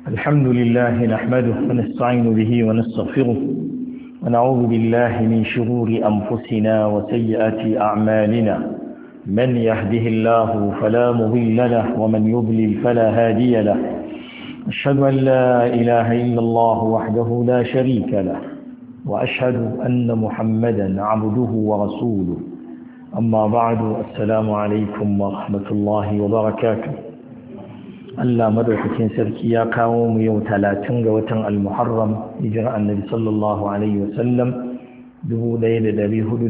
الحمد لله نحمده ونستعين به ونستغفره ونعوذ بالله من شرور أنفسنا وسيئات أعمالنا من يهده الله فلا مضل له ومن يضلل فلا هادي له أشهد أن لا إله إلا الله وحده لا شريك له وأشهد أن محمدا عبده ورسوله أما بعد السلام عليكم ورحمة الله وبركاته Allah madaukakin sarki ya kawo mu yau 30 ga watan al-Muharram hijira annabi sallallahu alaihi wasallam 1448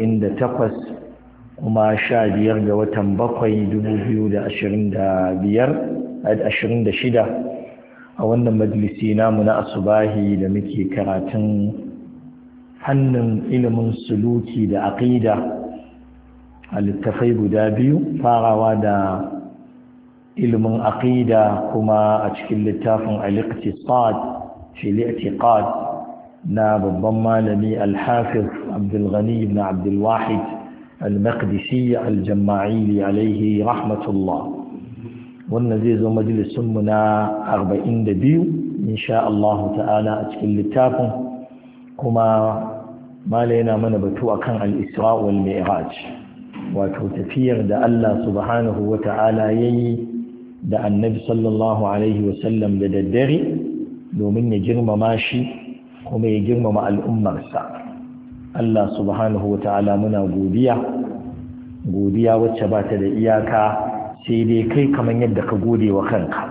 kuma 15 ga watan 7 2026 a wannan majalisi namu na asubahi da muke karatun fannin ilimin suluki da aqida a littafai guda biyu farawa da ilimin aqida kuma a cikin littafin al-iqtisad fi al-i'tiqad na babban malami al-hafiz Abdul Ghani ibn Abdul Wahid al-Maqdisi al-Jama'ili alayhi rahmatullah wannan zai zo majalisun mu na 42 insha Allah ta'ala a cikin littafin kuma malai yana mana batu akan al-Isra wal Mi'raj wato tafiyar da Allah subhanahu wa ta'ala yayi da annabi sallallahu alaihi wasallam da daddare domin ya girmama shi kuma ya girmama al'ummarsa Allah subhanahu wa ta'ala muna godiya wacce ba ta da iyaka sai dai kai kamar yadda ka gode wa kanka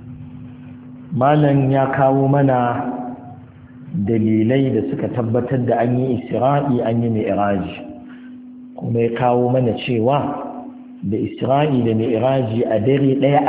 malam ya kawo mana dalilai da suka tabbatar da an yi isra'i an yi mi'raji kuma ya kawo mana cewa da Isra'i da Mi'raji a dare ɗaya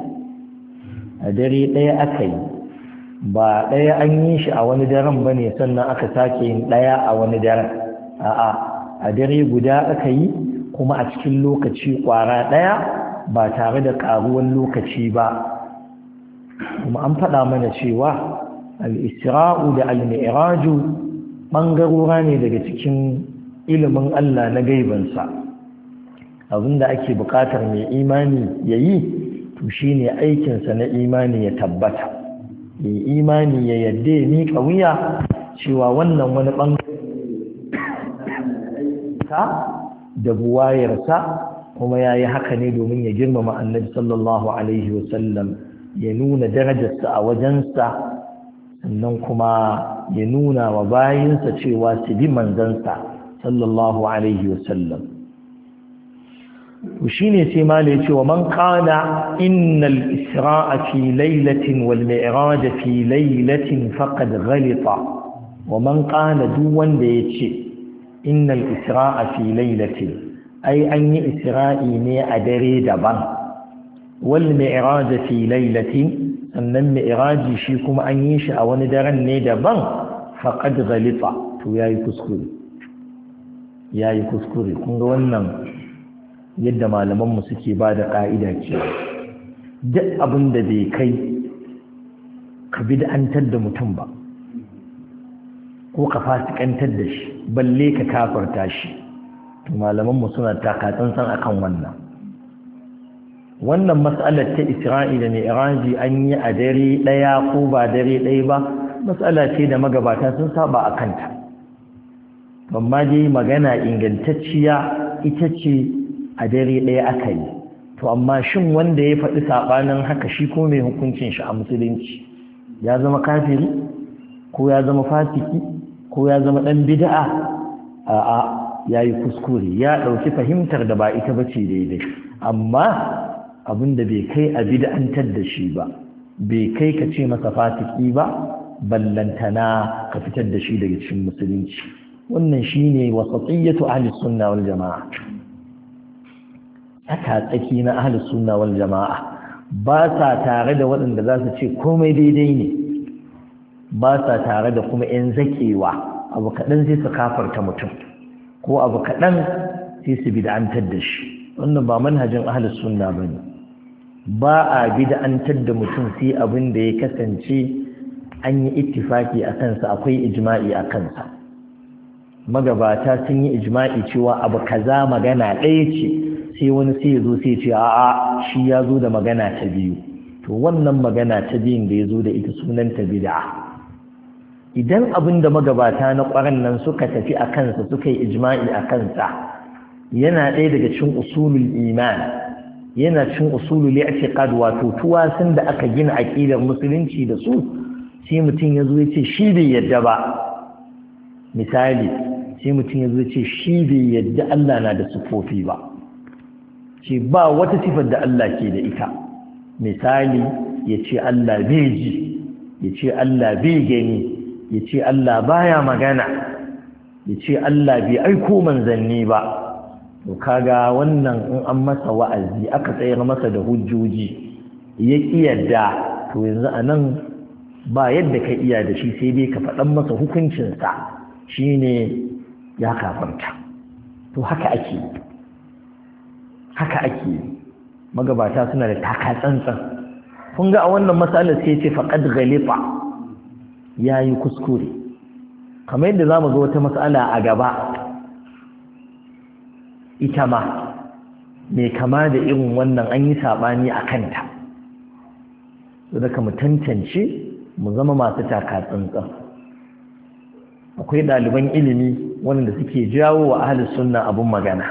aka yi ba ɗaya an yi shi a wani daren ba ne sannan aka sake yin ɗaya a wani daren a dare guda aka yi kuma a cikin lokaci ƙwara ɗaya ba tare da ƙaruwar lokaci ba kuma an faɗa mana cewa al-Isra'u da al-Mi'raju ɓangarora ne daga cikin ilimin Allah na gaibansa abinda ake buƙatar mai imani ya yi to shine aikinsa na imani ya tabbata mai imani ya yadda ya miƙa wuya cewa wannan wani ɓangare da buwayarsa kuma ya yi haka ne domin ya girmama annabi sallallahu alaihi wasallam ya nuna darajarsa a wajensa sannan kuma ya nuna wa bayinsa cewa su bi manzansa sallallahu alaihi wasallam وشيني سيمالي ومن قال إن الإسراء في ليلة والمعراج في ليلة فقد غلط ومن قال دوان ديتشي إن الإسراء في ليلة أي أن إسرائي مي أدري دبان والمعراج في ليلة أن المعراج شيكم أن يشاء وندرن دبان فقد غلط يا يكسكري كنت ونم yadda malamanmu suke ba da ƙa'ida ce duk abin da bai kai ka bid'antar da mutum ba ko ka fasikantar da shi balle ka kafarta shi to malamanmu suna takatsantsan akan wannan mas'alar ta Isra'i da Mi'raji an yi a dare ɗaya ko ba dare ɗaya ba mas'ala ce da magabata sun saba a kanta amma dai magana ingantacciya ita ce a dare ɗaya aka yi to amma shin wanda ya faɗi saɓanin haka shi ko mai hukuncin shi a musulunci ya zama kafiri ko ya zama fasiki ko ya zama ɗan bid'a a'a ya yi kuskure ya ɗauki fahimtar da ba ita ba ce daidai amma abin da bai kai a bid'antar da shi ba bai kai ka ce masa fasiki ba ballantana ka fitar da shi daga cikin musulunci wannan shine wasatiyyatu ahli sunna wal jama'a aka tsaki na ahlus sunna wal jama'a ba sa tare da waɗanda za su ce komai daidai ne ba sa tare da kuma yan zakewa abu kaɗan sai su kafarta mutum ko abu kaɗan sai su bid'antar da shi wannan ba manhajin ahlus sunna bane ba a bid'antar da mutum sai abin da ya kasance an yi ittifaki a kansa akwai ijma'i a kansa magabata sun yi ijma'i cewa abu kaza magana ɗaya ce sai wani sai ya zo sai ce a'a shi ya zo da magana ta biyu to wannan magana ta biyun da ya zo da ita sunanta bid'a. Idan abin da magabata na ƙwaran nan suka tafi a kansa suka yi ijma'i a kansa yana ɗaya daga cikin usulul iman, yana cikin usulul i'tiqad, wato tuwasin da aka gina aqidar musulunci da su, sai mutum ya zo ya ce shi bai yadda ba. Misali, sai mutum ya zo ya ce shi bai yadda Allah na da sifofi ba, ce ba wata sifar da Allah ke da ita. Misali, ya ce Allah bai ji, ya ce Allah bai gani, ya ce Allah baya magana, ya ce Allah bai aiko manzanni ba. To kaga wannan in an masa wa'azi aka tsayar masa da hujjoji ya yadda, to yanzu anan ba yadda ka iya da shi sai dai ka faɗan masa hukuncinsa shine ya kafarta. To haka ake magabata suna da taka tsantsan. kun ga a wannan matsalar sai ce faqad ghalifa, yayi kuskure. Kamar yadda zamu ga wata matsala a gaba ita ma mai kama da irin wannan an yi saɓani a kanta, so daga mu tantance mu zama masu taka tsantsan. Akwai ɗaliban ilimi wanda suke jawo wa ahli sunna abun magana,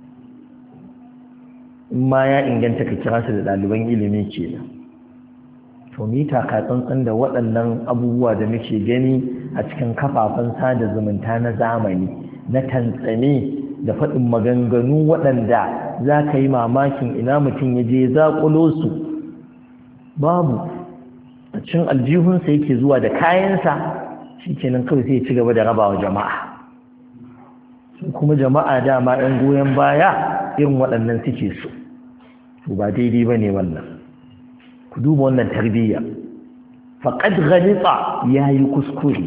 in ma ya inganta ka kira su da ɗaliban ilimi kenan. To mu yi taka tsantsan da waɗannan abubuwa da muke gani a cikin kafafen sada zumunta na zamani, na tantsane da faɗin maganganu waɗanda za ka yi mamakin ina mutum ya je zaƙulo su. Babu, a cikin aljihunsa yake zuwa da kayansa, shi kenan kawai sai ya ci gaba da rabawa jama'a. Kuma jama'a dama ɗan goyon baya irin waɗannan suke so. To ba daidai ba ne wannan. Ku duba wannan tarbiyya. Faƙad ghalita, ya yi kuskure.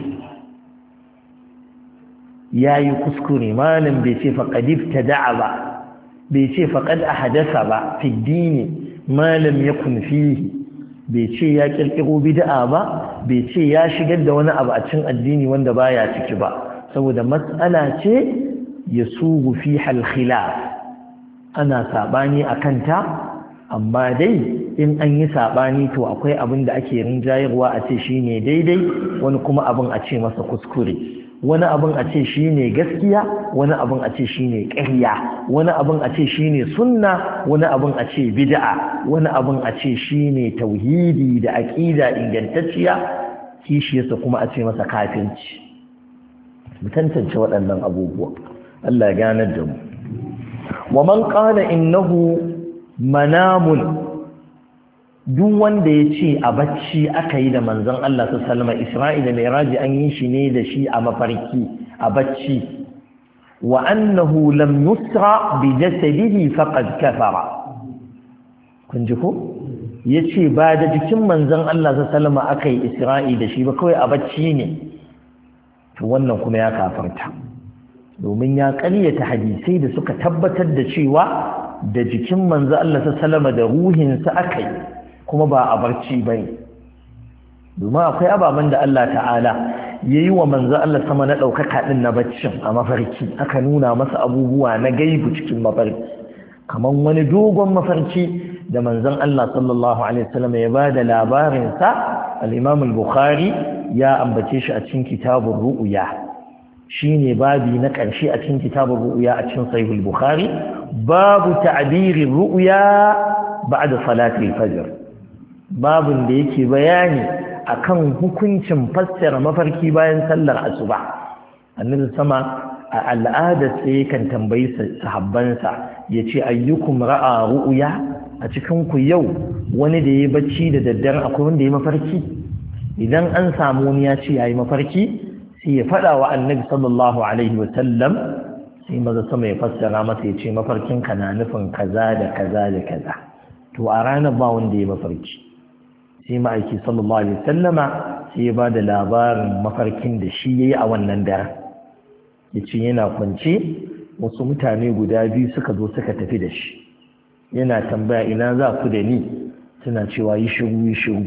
Ya yi kuskure. Malam bai ce faƙad ibtada'a ba, bai ce faƙad ahadasa ba fi dini malam yakun fihi, bai ce ya ƙirƙiro bid'a ba, bai ce ya shigar da wani abu a cikin addini wanda baya ciki ba, saboda mas'ala ce yasugu fiha al-khilaf, ana sabani akan ta. Amma dai in an yi sabani to akwai abin da ake rinjayarwa a ce shine daidai, wani kuma abin a ce masa kuskure. Wani abin a ce shi ne gaskiya, wani abin a ce shi ne ƙarya, wani abin a ce shi ne sunna, wani abin a ce bid'a, wani abin a ce shi ne tauhidi da aƙida ingantacciya, kishiyarsa kuma a ce masa kafirci. Mu tantance waɗannan abubuwa. Allah ya ganar da mu. Wa man qala innahu manamun, duk wanda ya ce a bacci aka yi da manzon Allah sallallahu alaihi wasallam, Isra'i da Mi'raji an yi shi ne da shi a mafarki, a bacci, wa annahu lam yusra bi jasadihi faqad kafara. Kun ji ko? Yace ba da jikin manzon Allah sallallahu alaihi wasallam aka yi Isra'i da shi ba, kawai a bacci ne. To wannan kuma ya kafarta, domin ya ƙaryata hadisai da suka tabbatar da cewa da jikin manzon Allah sallallahu alaihi wasallam da ruhinsa aka yi, kuma ba a barci ba ne. Domin akwai ababen da Allah ta'ala ya yi wa manzo Allah sama na ɗaukaka ɗin na baccin a mafarki, aka nuna masa abubuwa na gaibu cikin mafarki, kamar wani dogon mafarki da manzon Allah sallallahu alaihi wasallam ya ba da labarinsa. Al-Imam al-Bukhari ya ambace shi a cikin kitabun ru'ya, shine babi na ƙarshe a cikin kitabun ru'ya a cikin Sahih al-Bukhari, babu ta'birir ru'ya ba'da salati al-fajr. Babin da yake bayani akan hukuncin fassara mafarki bayan sallar asuba. Annabi sama a al'ada sai kan tambayi sahabbansa yace ayyukum ra'a ru'ya, a cikin ku yau wani da yayi bacci da daddare akwai wanda yayi mafarki? Idan an samu wani ya ce yayi mafarki, sai ya fada wa Annabi sallallahu alaihi wa sallam, sai maza sama ya fassara masa yace mafarkin ka na nufin kaza da kaza da kaza. To a ranar ba wanda yayi mafarki. Sai ma'aiki sallallahu alaihi wasallama sai ya ba da labarin mafarkin da shi yayi a wannan daren. Yace yana kwance, wasu mutane guda biyu suka zo suka tafi da shi. Yana tambaya ina za ku da ni? Suna cewa yi shiru yi shiru.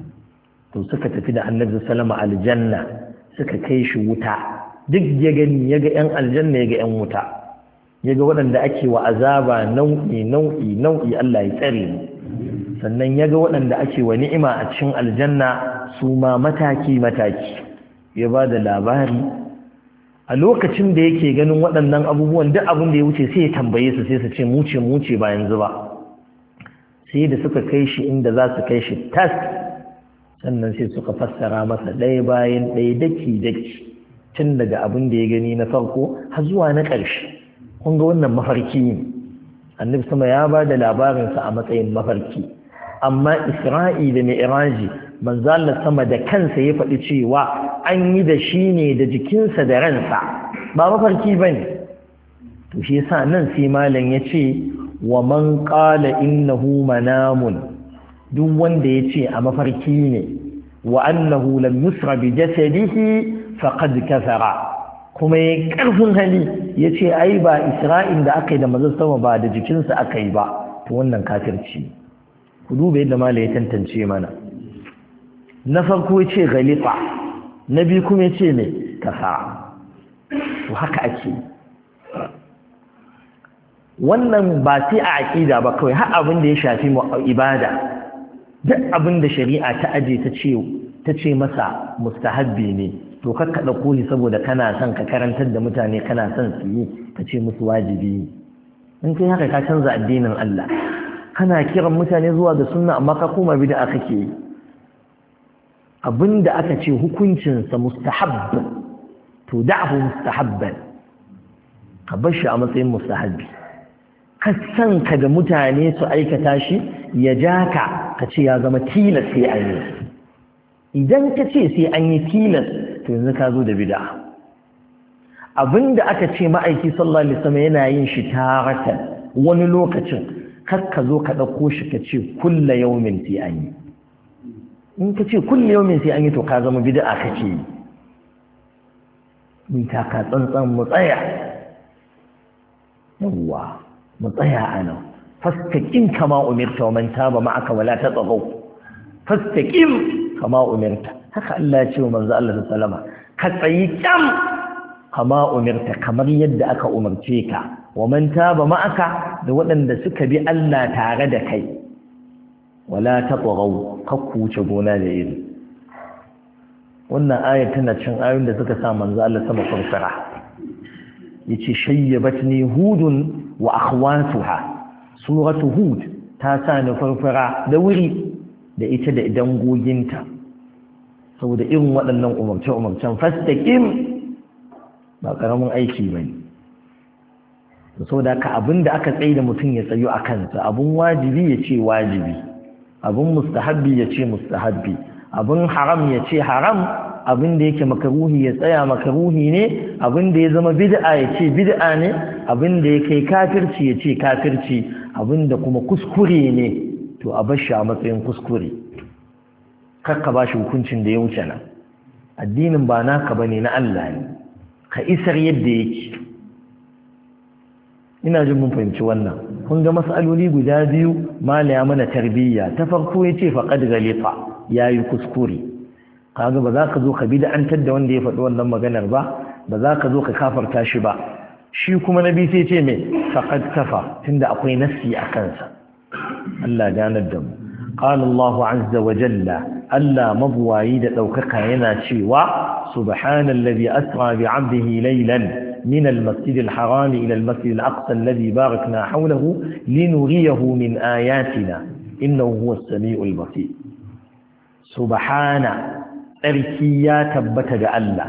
To suka tafi da Annabi sallama aljanna, suka kai shi wuta. Duk ya gani, ya ga 'yan aljanna, ya ga 'yan wuta. Ya ga waɗanda ake wa azaba nau'i Allah ya tsare mu. sannan ya ga waɗanda ake wa ni'ima a cikin aljanna su ma mataki-mataki ya ba da labari a lokacin da yake ganin waɗannan abubuwan duk abin da ya wuce sai ya tambaye su sai su ce muce ba yanzu ba sai da suka kai shi inda za su kai shi tas sannan sai suka fassara masa ɗaya bayan ɗaya daki tun daga abin da ya gani na farko har zuwa na ƙarshe kun ga wannan mafarki ne annabi sama ya ba da labarinsa a matsayin mafarki amma isra'i da mi'raji manzo Allah sama da kansa ya faɗi cewa an yi da shi ne da jikinsa da ransa ba mafarki bane to shi yasa nan sai malam yace wa man qala innahu manamun duk wanda yace a mafarki ne wa annahu lam yusra bi jasadihi faqad kafara kuma ya karfin hali yace ai ba isra'in da aka yi da manzo sama ba da jikinsa aka yi ba to wannan kafirci ku duba yadda malam ya tantance mana na farko yace ghalifa na biyu kuma yace ne kafara to haka ake wannan ba sai a aqida ba kawai har abin da ya shafi ibada duk abin da shari'a ta aje ta ce masa mustahabbi ne to kakka dauko shi saboda kana son ka karantar da mutane kana son su yi ka ce musu wajibi in kai haka ka canza addinin Allah kana kiran mutane zuwa ga sunna amma ka koma bid'a kake yi abinda aka ce hukuncin sa mustahabb to da'hu mustahabban ka bar shi a matsayin mustahabbi ka san ka da mutane su aikata shi ya ja ka ce ya zama tilas sai an yi idan ka ce sai an yi tilas to yanzu ka zo da bid'a abinda aka ce ma'aiki sallallahu alaihi wasallam yana yin shi taratan wani lokacin kar ka zo ka dauko shi ka ce kullu yawmin sai an yi in ka ce kullu yawmin sai an yi to ka zama bid'a kake yi mun ta ka tsantsan mu tsaya yawa mu tsaya anan fastaqim kama umirta wa man taba ma'aka wala tatghaw fastaqim kama umirta haka Allah ya ce wa manzo Allah sallama ka tsayi kyam kama umirta kamar yadda aka umarce ka wa man taba ma'aka da waɗanda suka bi Allah tare da kai wala tatghaw ka kuce gona da iri wannan ayar tana cin ayoyin da suka sa manzo Allah sama farfara yace shayyabatni hudun wa akhwatuha suratu hud ta sa ni farfara da wuri da ita da dangoginta saboda irin waɗannan umarce-umarcen fastaqim ba karamin aiki bane saboda ka abinda aka tsaye da mutum ya tsayo a kansa abun wajibi ya ce wajibi abun mustahabbi ya ce mustahabbi abun haram ya ce haram abin da yake makaruhi ya tsaya makaruhi ne abin da ya zama bid'a ya ce bid'a ne abin da ya kai kafirci ya ce kafirci abin da kuma kuskure ne to a bar shi a matsayin kuskure kakka ba shi hukuncin da ya wuce nan addinin ba naka bane na Allah ne ka isar yadda yake ina jin mun fahimci wannan kun ga mas'aloli guda biyu malaya mana tarbiyya ta farko yace faqad ghalifa yayi kuskure kaga ba za ka zo ka bid'antar da wanda ya faɗi wannan maganar ba ba za ka zo ka kafarta shi ba shi kuma nabi sai ce me faqad kafa tunda akwai nassi a kansa Allah ganar da mu qala Allahu azza wa jalla Allah mabwayi da daukaka yana cewa subhanallazi asra bi 'abdihi laylan min al-masjid al-haram ila al-masjid al-aqsa alladhi barakna hawlahu linuriyahu min ayatina innahu huwa as-sami'ul basir subhana tsarki ya tabbata ga Allah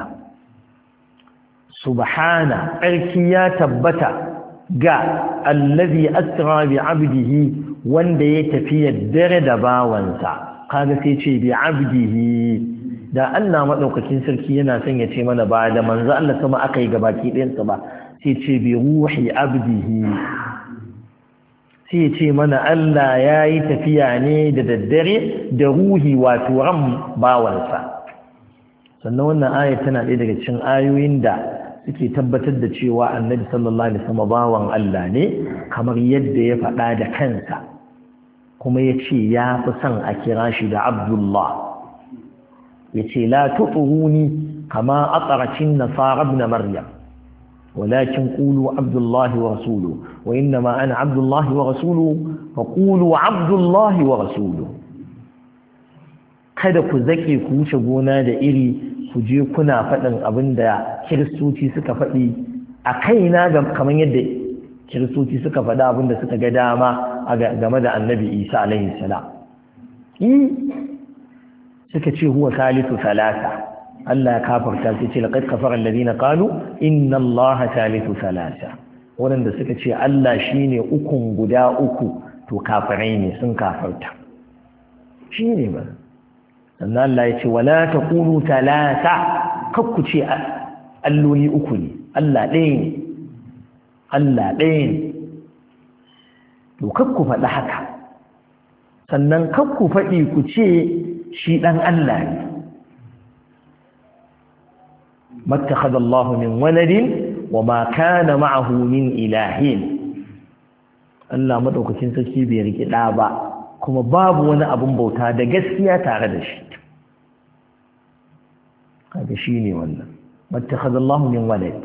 subhana tsarki ya tabbata ga allazi asra bi 'abdihi wanda ya tafi dare da bawansa kaga sai ce bi 'abdihi da Allah madaukakin sarki yana son ya ce mana ba da manzo Allah sama akai gabaki ɗayan sa ba sai ce bi ruhi 'abdihi sai ya ce mana Allah yayi tafiya ne da daddare da ruhi wato ran bawansa sannan wannan aya tana ɗaya daga cikin ayoyin da suke tabbatar da cewa annabi sallallahu alaihi wasallam bawan Allah ne kamar yadda ya faɗa da kansa kuma ya ce ya fi son a kira shi da Abdullah ya ce la tu'uni kama aqracin nasara ibn maryam walakin qulu abdullahi wa rasuluhu wa innama ana abdullahi wa rasuluhu fa qulu abdullahi wa rasuluhu kada ku zake ku wuce gona da iri ku je kuna faɗin abinda kiristoci suka faɗi a kaina kamar yadda kiristoci suka faɗi abinda suka ga dama game da annabi Isa alaihi salam suka ce huwa salisu salasa Allah ya kafarta sai ce laqad kafara alladhina qalu inna allaha salisu salasa wanda suka ce Allah shine ukun guda uku to kafirai ne sun kafarta shine ba sannan Allah ya ce wala taqulu talata kakku ce alloli uku ne Allah ɗaya ne Allah ɗaya ne to kakku faɗi haka sannan kakku faɗi ku ce shi ɗan Allah ne mattakhadha Allahu min waladin wa ma kana ma'ahu min ilahin Allah madaukakin sarki bai riki ɗa ba kuma babu wani abun bauta da gaskiya tare da shi kaga shine wannan mattakhadha Allahu min walad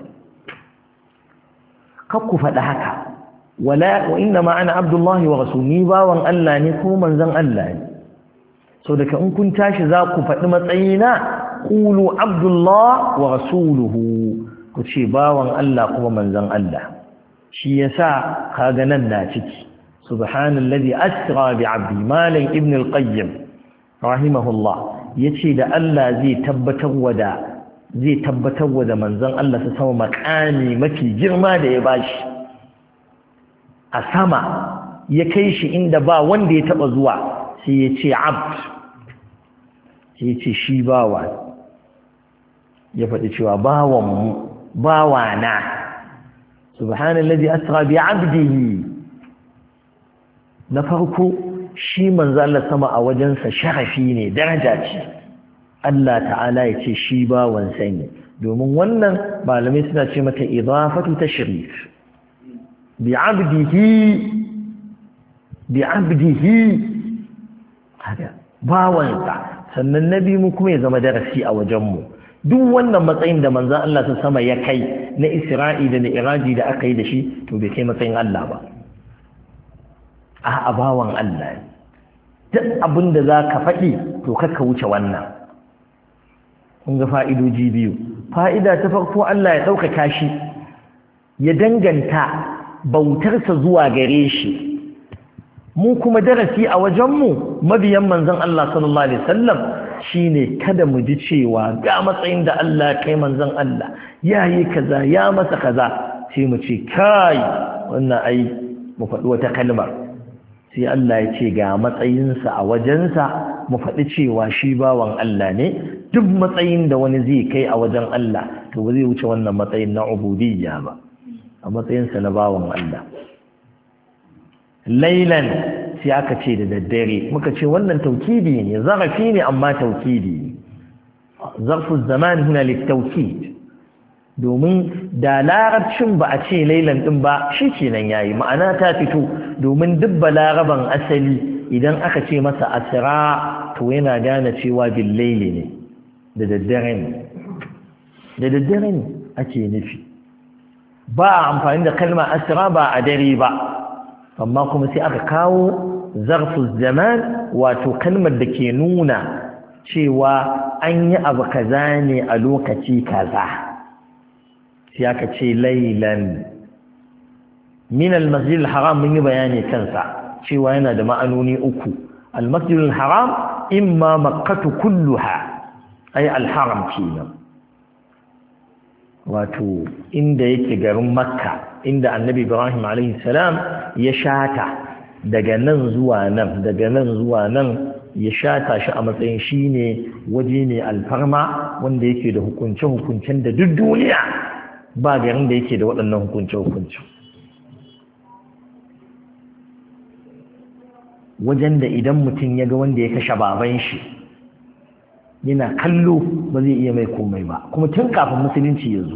kakku faɗi haka wala wa inna ma ana abdullahi wa rasuli bawan Allah ne ko manzon Allah ne so daga in kun tashi za ku faɗi matsayina qulu abdullah wa rasuluhu ku ce bawan Allah kuma manzon Allah shi yasa kaga nan na ciki subhanallazi asra bi 'abdi malam ibn al-qayyim rahimahullah yace da Allah zai tabbatar da manzon Allah sa sama makami mafi girma da ya bashi a sama ya kai shi inda ba wanda ya taba zuwa sai ya ce abd sai ya ce shi bawa ya faɗi cewa bawana subhanallazi asra bi 'abdihi na farko shi manzo Allah sama a wajensa sharafi ne daraja ce Allah ta'ala ya ce shi bawan sani domin wannan malamai suna ce mata idafatu tashrif bi 'abdihi haka bawansa sannan nabi mu kuma ya zama darasi a wajenmu duk wannan matsayin da manzon Allah ta sama ya kai na Isra'i da Mi'raji da aka yi da shi to bai kai matsayin Allah ba a bawan Allah duk abin da za ka faɗi to kakka wuce wannan kun ga fa'idoji biyu fa'ida ta farko Allah ya ɗaukaka shi ya danganta bautarsa zuwa gare shi mu kuma darasi a wajenmu mabiyan manzon Allah sallallahu alaihi wasallam shine kada mu ji cewa ga matsayin da Allah kai manzon Allah yayi kaza ya masa kaza sai mu ce kai wannan ai mu faɗi wata kalmar sai Allah ya ce ga matsayinsa a wajensa mu faɗi cewa shi bawan Allah ne duk matsayin da wani zai kai a wajen Allah to ba zai wuce wannan matsayin na ubudiyya ba a matsayinsa na bawan Allah lailan sai aka ce da daddare muka ce wannan taukidi ne zarafi ne amma taukidi ne zarfu zaman huna littaukid domin da larabcin ba a ce lailan din ba shi kenan yayi ma'ana ta fito domin duk balaraban asali idan aka ce masa asra to yana gane cewa bil laili ne da daddare ne ake nufi ba a amfani da kalmar asra ba a dare ba amma kuma sai aka kawo zarfu zaman wato kalmar da ke nuna cewa an yi abu kaza ne a lokaci kaza sai aka ce lailan min al-masjid al-haram mun yi bayani kansa cewa yana da ma'anoni uku al-masjid al-haram imma makkatu kulluha ay al-haram kenan wato inda yake garin makka inda annabi ibrahim alaihi salam ya shata daga nan zuwa nan ya shata shi a matsayin shine waje ne alfarma wanda yake da hukunce-hukuncen da duk duniya ba garin da yake da waɗannan hukunce-hukuncen wajen da idan mutum ya ga wanda ya kashe baban shi yana kallo ba zai iya mai komai ba kuma tun kafin musulunci ya zo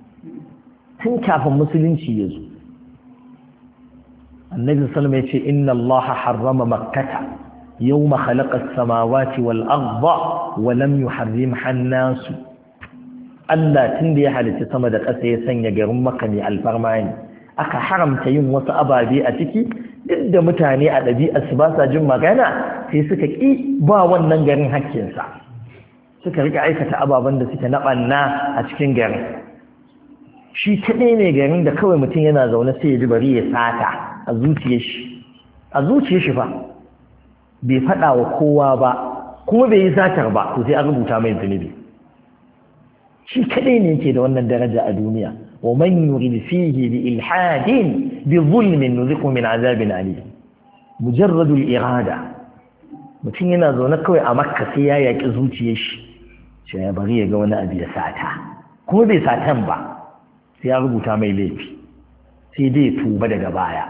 annabi sallallahu ya ce inna allaha harrama makkata yawma khalaqa as-samawati wal arda wa lam yuharrimha an-nas Allah tun da ya halitta sama da ƙasa ya sanya garin Makka mai alfarma ne aka haramta yin wasu ababe a ciki duk da mutane a ɗabi'arsu ba sa jin magana sai suka ƙi ba wannan garin hakkinsa suka rika aikata ababen da suke na ɓanna a cikin garin shi kaɗai ne garin da kawai mutum yana zaune sai ya ji bari ya sata a zuciyar shi fa bai faɗa wa kowa ba kuma bai yi satar ba to sai an rubuta mai zunubi shi kadai ne yake da wannan daraja a duniya wa man yurid fihi bi ilhadin bi zulmin nuziqu min azabin alim mujarradul irada mutum yana zaune kawai a makka sai ya yaki zuciyar shi sai ya bari ya ga wani abu ya sata kuma bai satan ba sai ya rubuta mai laifi sai dai tuba daga baya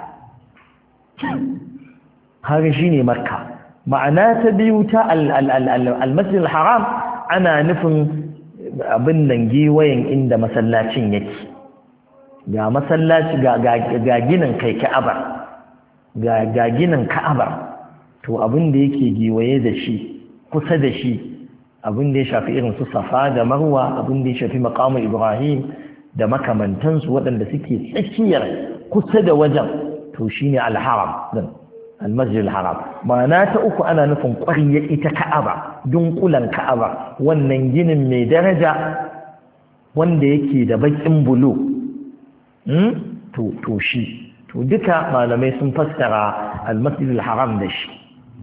har shine makka ma'ana ta biyu ta al-masjid al-haram ana nufin abin nan giwayen inda masallacin yake ga masallaci ga ginin kai ka'aba ga ginin ka'aba to abin da yake giwaye da shi kusa da shi abin da ya shafi irin su safa da marwa abin da ya shafi maqamu ibrahim da makamantansu waɗanda suke tsakiyar kusa da wajen to shine al-haram din al-masjid al-haram ma'ana ta uku ana nufin ƙwarya ita ka'aba dunkulan ka'aba wannan ginin mai daraja wanda yake da bakin bulu to shi to duka malamai sun fassara al-masjid al-haram da shi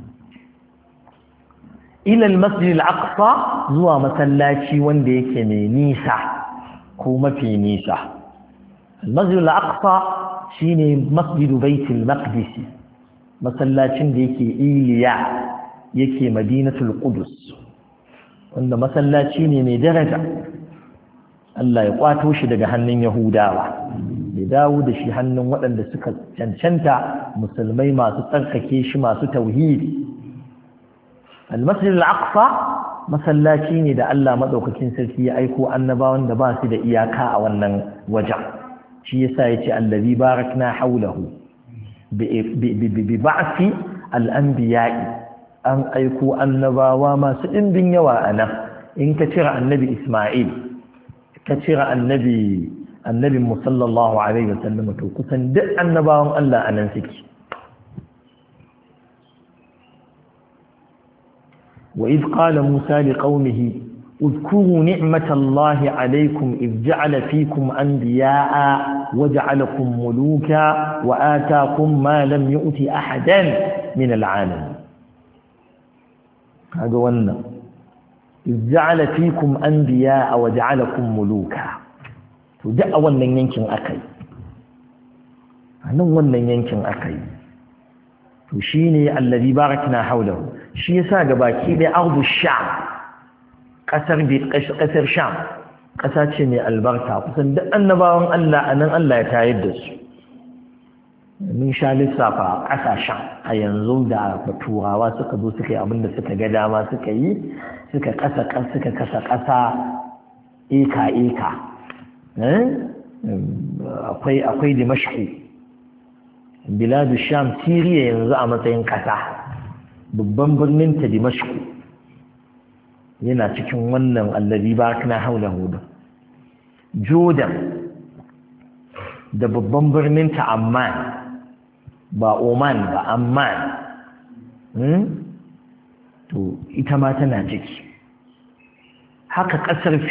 ila al-masjid al-aqsa zuwa masallaci wanda yake mai nisa ko mafi nisa al-masjid al-aqsa shine masjidu baitul maqdis masallacin da yake iliya yake madinatul qudus wanda masallaci ne mai daraja Allah ya kwato shi daga hannun yahudawa ya dawo da shi hannun waɗanda suka cancanta musulmai masu tsarkake shi masu tauhidi al-masjid al-aqsa masallaci ne da Allah madaukakin sarki ya aiko annabawan da ba su da iyaka a wannan wajen shi yasa yace allazi barakna hawlahu bi ba'si al-anbiya'i an aiko annabawa masu ɗimbin yawa a nan in ka cire annabi Isma'il ka cire annabin mu sallallahu alaihi wasallam to kusan duk annabawan Allah a nan suke wa idh qala Musa liqaumihi اذكروا نعمة الله عليكم إذ جعل فيكم أنبياء وجعلكم ملوكا وآتاكم ما لم يؤت أحدا من العالمين هذا وانا إذ جعل فيكم أنبياء وجعلكم ملوكا وجاء وانا ينكن أكي أنا وانا ينكن أكي وشيني الذي باركنا حوله شي ساق باكي لأرض الشعب ƙasar sham ƙasa ce mai albarka kusan duk annabawan Allah a nan Allah ya tayar da su mun sha lissafa ƙasashen a yanzu da turawa suka zo suka yi abinda suka ga dama suka yi suka kasa ƙasa eka akwai dimashku biladu sham siriya yanzu a matsayin ƙasa babban birnin ta dimashku yana cikin wannan allazi barakna hawlahu Jordan da babban birnin ta Amman ba Oman ba Amman to ita ma tana ciki haka kasar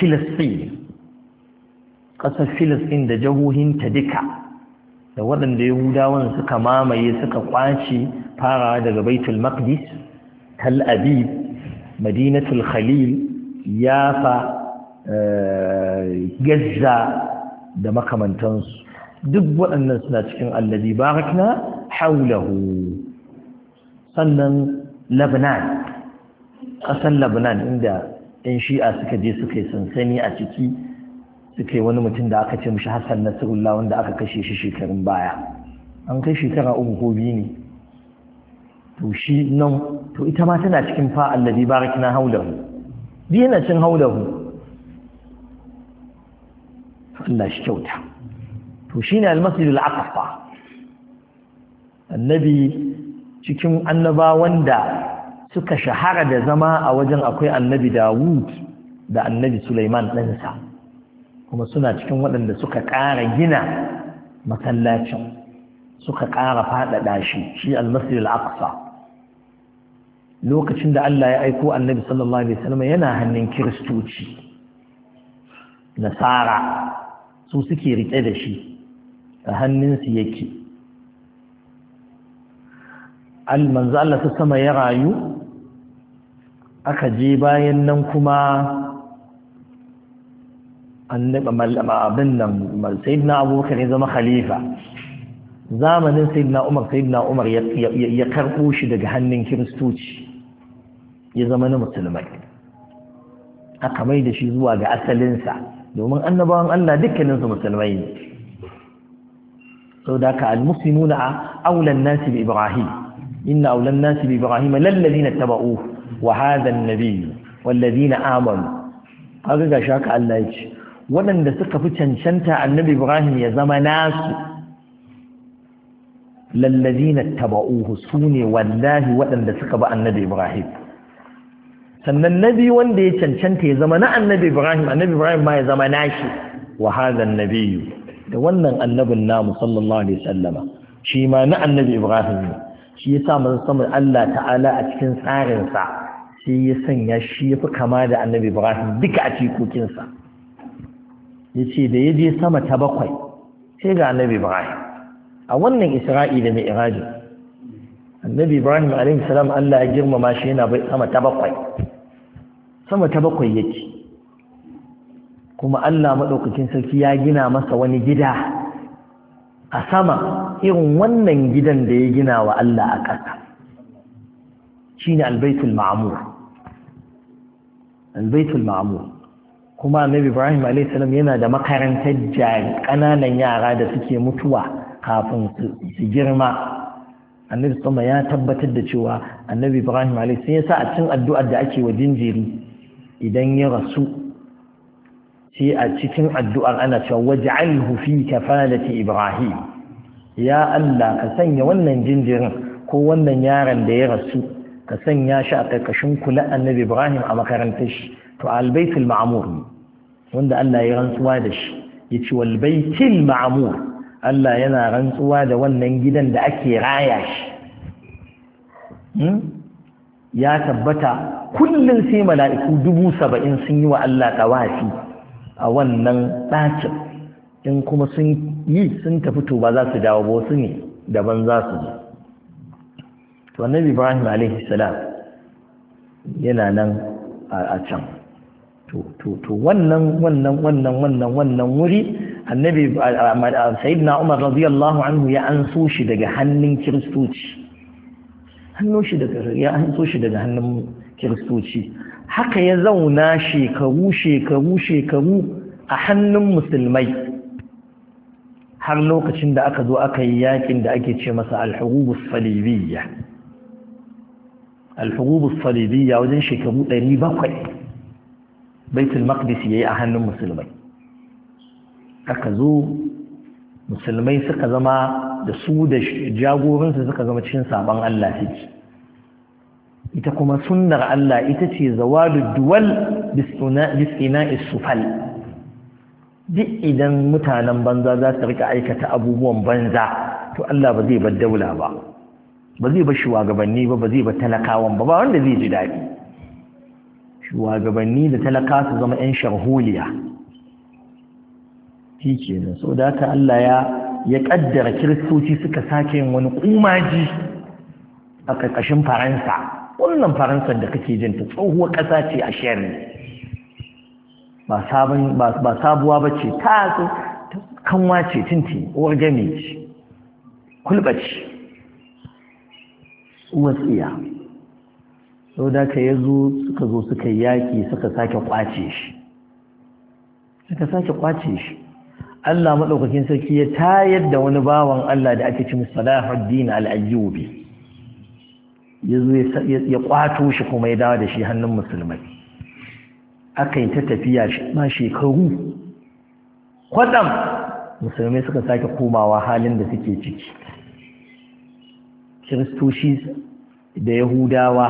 Filistin da jahohinta duka da waɗanda Yahudawan suka mamaye suka kwace farawa daga Baitul Maqdis Tel Aviv madinatul khalil yafa gazza da makamantansu duk waɗannan suna cikin allazi barakna haulahu sannan Lebanon ƙasar Lebanon inda ɗan shi'a suka je suka yi sansani a ciki suka yi wani mutum da aka ce mishi Hassan Nasrullah wanda aka kashe shi shekarun baya an kai shekara 3 ko 2 ne to shi nan to ita ma tana cikin fa allazi barakna haulahu bi yana cin haulahu Allah shi kyauta to shine al-masjid al-aqsa annabi cikin annabawan da suka shahara da zama a wajen akwai annabi Dawud da annabi Sulaiman ɗansa kuma suna cikin waɗanda suka ƙara gina masallacin suka ƙara faɗaɗa shi al-masjid al-aqsa lokacin da Allah ya aiko annabi sallallahu alaihi wasallam yana hannun kiristoci nasara su suke rike da shi a hannunsu yake manzo Allah ta sama ya rayu aka je bayan nan kuma abin nan sayyidina abubakar ya zama khalifa zamanin sayyidina umar ya karɓo shi daga hannun kiristoci ya zama na musulmai aka mai da shi zuwa ga asalinsa domin annabawan Allah dukkaninsu musulmai ne sau da ka al-muslimuna aulan nasi bi ibrahim inna aulan nasi bi ibrahim lallazina taba'u wa hadha an-nabiy wallazina amanu kaga ga shaka Allah ya ce waɗanda suka fi cancanta annabi Ibrahim ya zama nasu lallazina taba'uhu sune wallahi waɗanda suka bi annabi Ibrahim sannan nabi wanda ya cancanta ya zama na annabi Ibrahim ma ya zama nashi wa hadha an-nabiy da wannan annabin namu sallallahu alaihi wasallama shi ma na annabi Ibrahim shi yasa manzon sama Allah ta'ala a cikin tsarin sa sai ya sanya shi yafi kama da annabi Ibrahim duka a cikokin sa yace da yaje sama ta 7 sai ga annabi Ibrahim a wannan Isra'i da Mi'raj annabi Ibrahim alaihi salam Allah ya girmama shi yana bai sama ta 7 yake kuma Allah madaukakin sarki ya gina masa wani gida a sama irin wannan gidan da ya gina wa Allah a ƙasa shine al-Baitul Ma'mur kuma annabi Ibrahim alayhi salam yana da makarantar ƙananan yara da suke mutuwa kafin su girma annabi sama ya tabbatar da cewa annabi Ibrahim alayhi salam yasa a cikin addu'ar da ake wa jinjiri idan ya rasu sai a cikin addu'ar ana cewa waj'alhu fi kafalati Ibrahim ya Allah ka sanya wannan jinjirin ko wannan yaron da ya rasu ka sanya shi a ƙarƙashin kula annabi Ibrahim a makarantar shi to al-Baitul Ma'mur wanda Allah ya rantsuwa da shi yace wal Baitul Ma'mur Allah yana rantsuwa da wannan gidan da ake raya shi ya tabbata kullum sai mala'iku 70,000 sun yi wa Allah tawafi a wannan ɗakin in kuma sun tafi to ba za su dawo ba wasu ne daban za su je to annabi Ibrahim alaihi salam yana nan a can to wannan wuri annabi sayyidina Umar radiyallahu anhu ya anso shi daga hannun kiristoci ya anso shi daga hannun kiristoci haka ya zauna shekaru a hannun musulmai har lokacin da aka zo aka yi yakin da ake ce masa al-hurubus salibiyya wajen shekaru 700 baitul maqdis yayi a hannun musulmai aka zo musulmai suka zama da su da jagoransu suka zama cikin saban Allah suke ita kuma sunnar Allah ita ce zawalud duwal bistina'is sufal duk idan mutanen banza za su rika aikata abubuwan banza to Allah ba zai bar daula ba zai bar shugabanni ba zai bar talakawan ba wanda zai ji daɗi shugabanni da talaka su zama 'yan sharholiya shi kenan so da haka Allah ya kaddara kiristoci suka sake yin wani kumaji a ƙarƙashin Faransa wannan Faransa da kake jin ta tsohuwar ƙasa ce a sharri ba sabuwa ba ce ta kanwa ce tinti uwar game ce kulɓa ce uwar tsiya sau da ka suka zo suka yaƙi suka sake kwace shi Allah maɗaukakin sarki ya tayar da wani bawan Allah da ake cin Salahuddin al-Ayyubi ya zo ya kwato shi kuma ya dawo da shi hannun musulmai aka yi ta tafiya ma shekaru kwatsam musulmai suka sake komawa halin da suke ciki kiristoci da yahudawa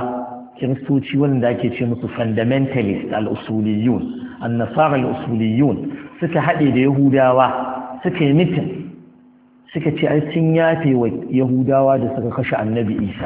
kiristoci wanda ake ce musu fundamentalist al-usuliyun an-nasara al-usuliyun suka haɗe da yahudawa suka yi mitin suka ce ai sun yafe wa yahudawa da suka kashe annabi isa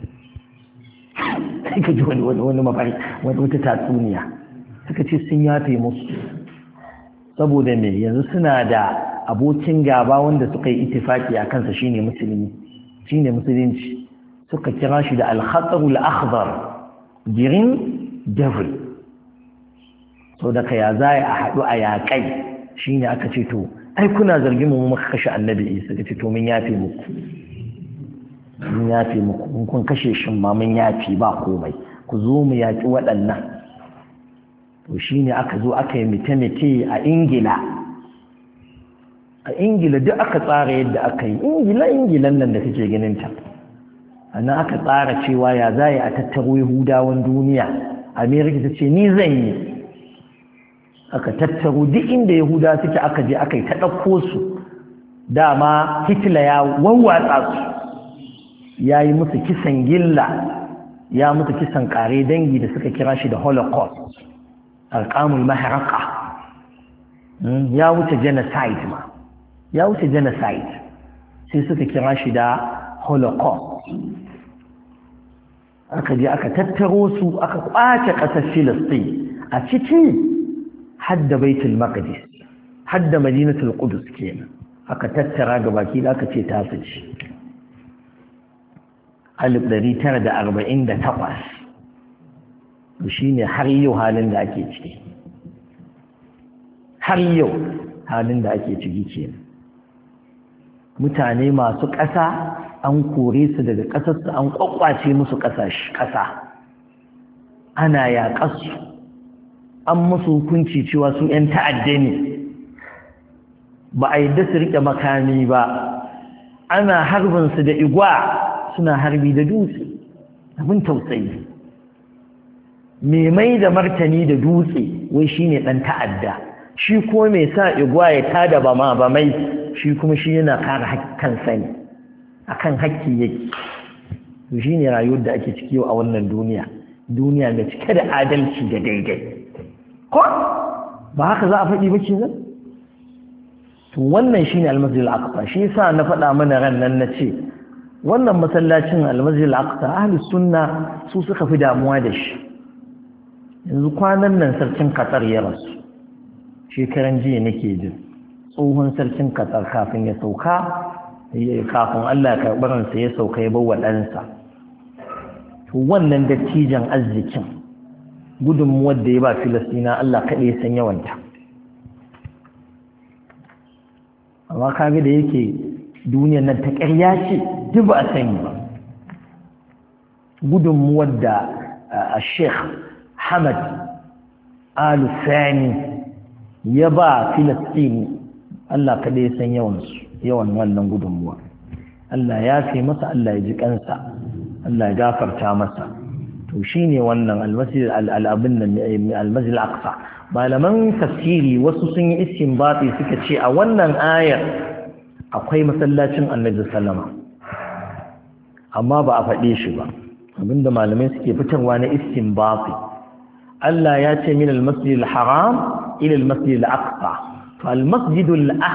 suka ji wani mafari wata tatsuniya suka ce sun yafe musu saboda me yanzu suna da abokin gaba wanda suka yi ittifaki a kansa shine musulunci suka kira shi da al-khatarul akhdar green devil so da ya zai a haɗu a yaƙai shine aka ce to ai kuna zargin mu muka kashe annabi isa kace to mun yafe muku in kun kashe shi ma mun yafe ba komai ku zo mu yaƙi waɗannan to shine aka zo aka yi mite a ingila duk aka tsara yadda aka yi ingilan nan da kake ganin ta annan aka tsara cewa ya zai a tattaro yahudawan duniya amerika ta ce ni zan yi aka tattaro duk inda yahuda suke aka je aka yi ta ɗauko su dama hitler ya wawwatsa su ya yi musu kisan gilla ya musu kisan ƙare dangi da suka kira shi da holocaust alƙamul maharaka ya wuce genocide sai suka kira shi da holocaust aka je aka tattaro su aka kwace ƙasar Filistin a ciki hadda baitul maqdis hadda madinatul qudus kenan aka tattara gabaki da aka ce ta fice 1948 to shine har yau halin da ake ciki kenan mutane masu ƙasa an kore su daga ƙasarsu an kwakwace musu ƙasa ana yaƙarsu an musu hukunci cewa su 'yan ta'adda ne ba a yadda su riƙe makami ba ana harbinsu da igwa suna harbi da dutse abin tausayi mai da martani da dutse wai shine ɗan ta'adda shi ko mai sa igwa ya tada ba mai shi kuma shi yana kare hakkan sani akan hakki yake to shine rayuwar da ake ciki a wannan duniya mai cike da adalci da daidai ko ba haka za a faɗi ba kenan to wannan shine al-masjid al-aqsa shi yasa na faɗa mana ran nan nace wannan masallacin al-masjid al-aqsa ahlus sunna su suka fi damuwa da shi yanzu kwanan nan sarkin Qatar ya rasu shekaran jiya nake jin tsohon sarkin Qatar kafin ya sauka kafin Allah ya karɓi ransa ya sauka ya bawa ɗansa to wannan dattijan arzikin gudunmuwar da ya ba Filistina Allah kaɗai ya san yawanta amma kaga da yake duniyar nan ta ƙarya ce duk ba a sani ba gudunmuwar da Sheikh Hamad Al-Thani ya ba Filistin Allah kaɗai ya san yawan wannan gudunmuwa Allah ya fi masa Allah ya ji kansa Allah ya gafarta masa to shine wannan al-masjid al-masjid al-aqsa malaman tafsiri wasu sun yi istinbati suka ce a wannan ayar akwai masallacin Annabi sallama amma ba a faɗe shi ba abinda malamai suke fitarwa na istinbati Allah ya ce min al-masjid al-haram ila al-masjid al-aqsa to al-masjid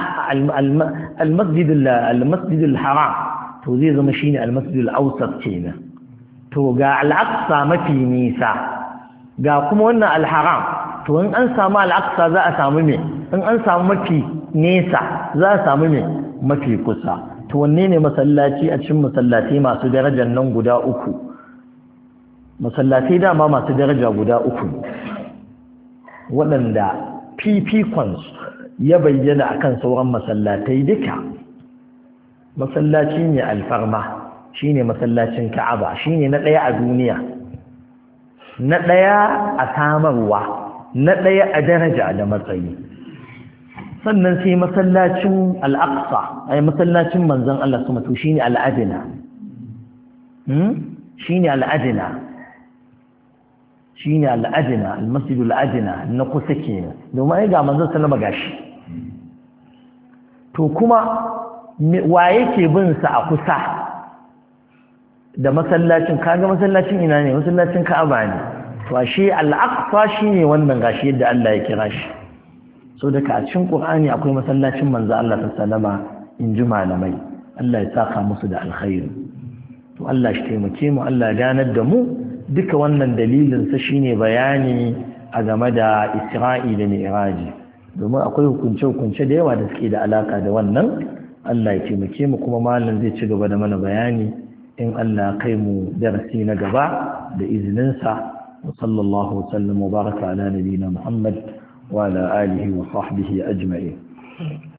al-haram to zai zama shine al-masjid al-awsat kenan to ga al-aqsa mafi nisa ga kuma wannan al-haram to in an samu al-aqsa za a samu me in an samu mafi nesa za a samu me mafi kusa to wanne ne masallaci a cikin masallatai masu darajar nan guda uku masallatai dama masu daraja guda uku waɗanda fifikonsu ya bayyana akan sauran masallatai duka masallaci ne alfarma shine masallacin Ka'aba shine na ɗaya a duniya na ɗaya a samarwa na ɗaya a daraja da matsayi sannan sai masallacin al-Aqsa ai masallacin manzon Allah kuma to shine al-adna shine al-adna shine al-adna al-masjid al-adna na kusa kenan domin ai ga manzon sallama gashi to kuma wa yake bin sa a kusa da masallacin kaga masallacin ina ne masallacin Ka'aba ne to ashe al-Aqsa shine wannan gashi yadda Allah ya kira shi so daga a cikin Qur'ani akwai masallacin manzo Allah sallama in ji malamai Allah ya saka musu da alkhairi to Allah shi taimake mu Allah ya ganar da mu duka wannan dalilin sa shine bayani a game da Isra'i da Mi'raji domin akwai hukunce-hukunce da yawa da suke da alaka da wannan Allah ya taimake mu kuma malam zai ci gaba da mana bayani in Allah kai mu darasi na gaba da izininsa wa sallallahu wasallam wa baraka ala nabiyina Muhammad wa ala alihi wa sahbihi ajma'in